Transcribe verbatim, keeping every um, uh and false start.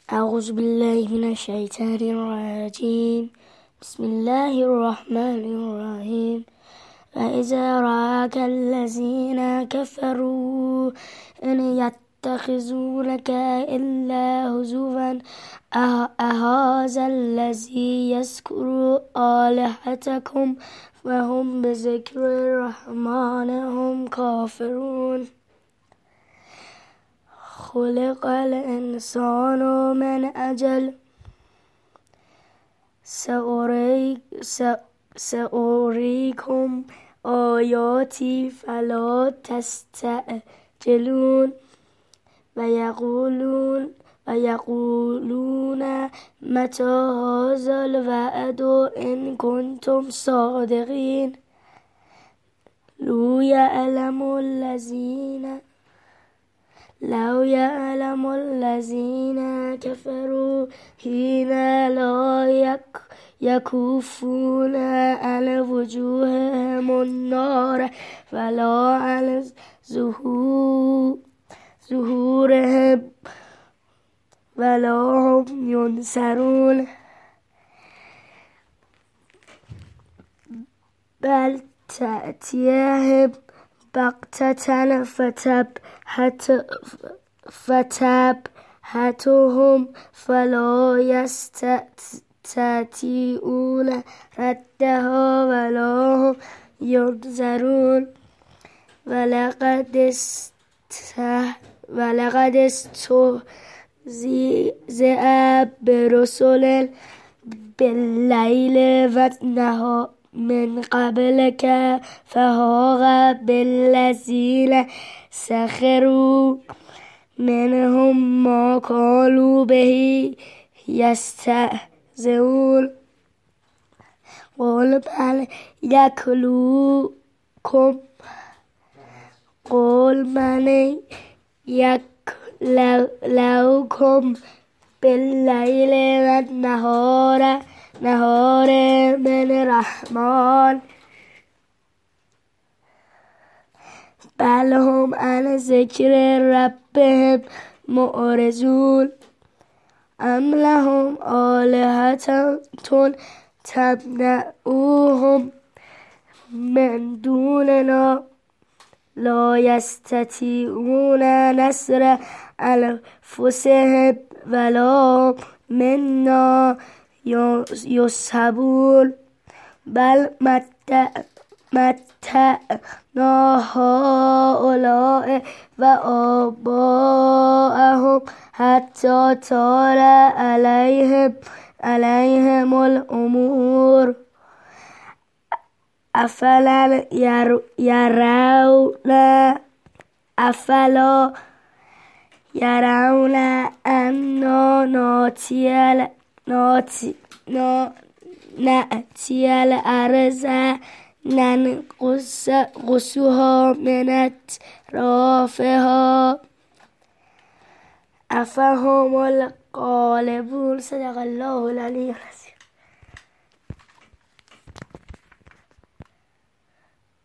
أعوذ بالله من الشيطان الرجيم. بسم الله الرحمن الرحيم. وإذا رآك الذين كفروا إن يتخذونك إلا هزوا أهذا الذي يذكر آلهتكم وهم بذكر الرحمن هم كافرون. خلق الإنسان من أجل سأريك سأريكم آياتي فلا تستعجلون ويقولون ويقولون متى هذا الوعد إن كنتم صادقين. لو يعلم الذين لو يعلم الذين كفروا حين لا يكفون عن وجوههم النار ولا عن ظهورهم ولا هم ينصرون. بل تأتيهم بغتة فتبهتهم فلا يستطيعون ردها ولا هم ينظرون. ولقد استهزئ برسل بالليل والنهار من قبلك فهاق بالذين سخروا منهم ما كانوا به يستهزئون. قل من يكلؤكم قل من يكلؤكم بالليل والنهار نهار من الرحمن بل هم عن ذكر ربهم معرضون. أم لهم آلهة تمنعهم من دوننا لا يستطيعون نصر أنفسهم ولا منا يصحبون. بل متعنا هؤلاء وآباءهم حتى طال عليهم عليهم الأمر أفلا يرون أفلا يرون أنا نأتي نأتي نأتي الأرض ننقصها من أطرافها أفهم الغالبون. صدق الله العلي العظيم.